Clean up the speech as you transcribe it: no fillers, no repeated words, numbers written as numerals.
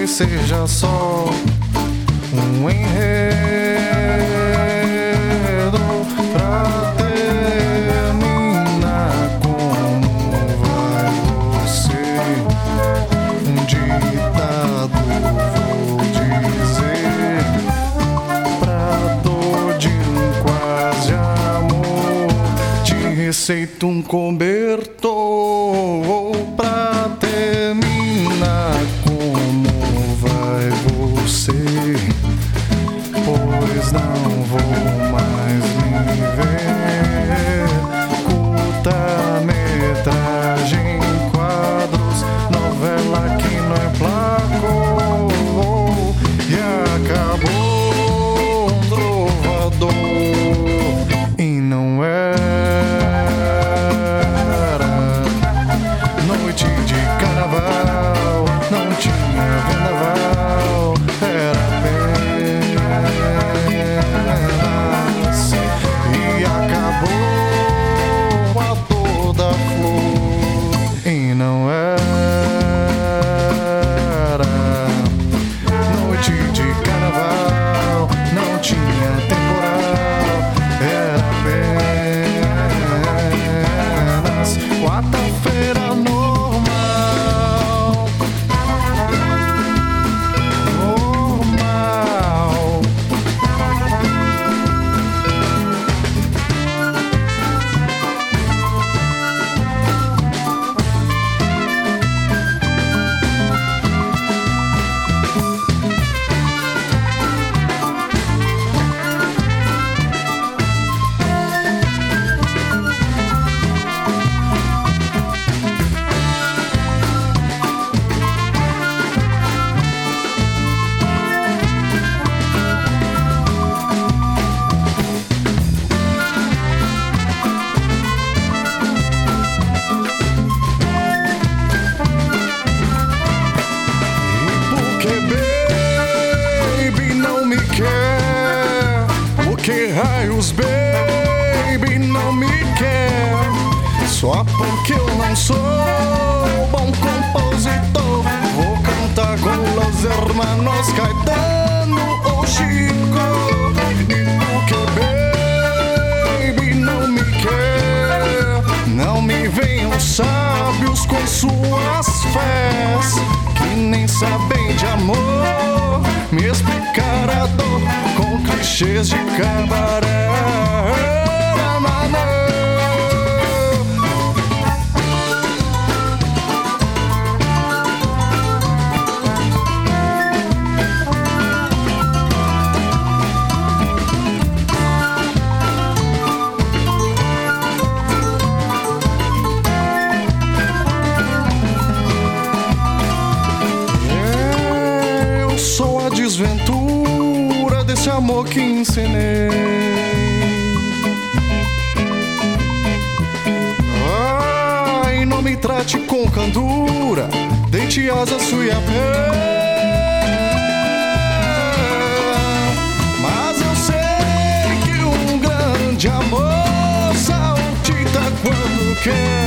seja só um enredo pra terminar. Como vai você? Um ditado vou dizer pra dor de um quase amor. Te receito um cobertor pra terminar. Como vai você? Pois não vou mais me ver. Curta-metragem, quadros, novela que não é placo. E acabou um trovador e não era noite de carnaval, não tinha vendaval, era apenas. E acabou a toda flor e não era noite de carnaval, não tinha temporal, era apenas quarta-feira normal. Normal. Que raios, baby, não me quer? Só porque eu não sou bom compositor. Vou cantar com los hermanos Caetano ou Chico. E porque, baby, não me quer? Não me venham sábios com suas fés, que nem sabem de amor, me explicar a dor com clichês de cabaré. Eu sou a desventura desse amor que ensinei. Ai, não me trate com candura, deite asas, sua pé. Mas eu sei que um grande amor saltita quando quer.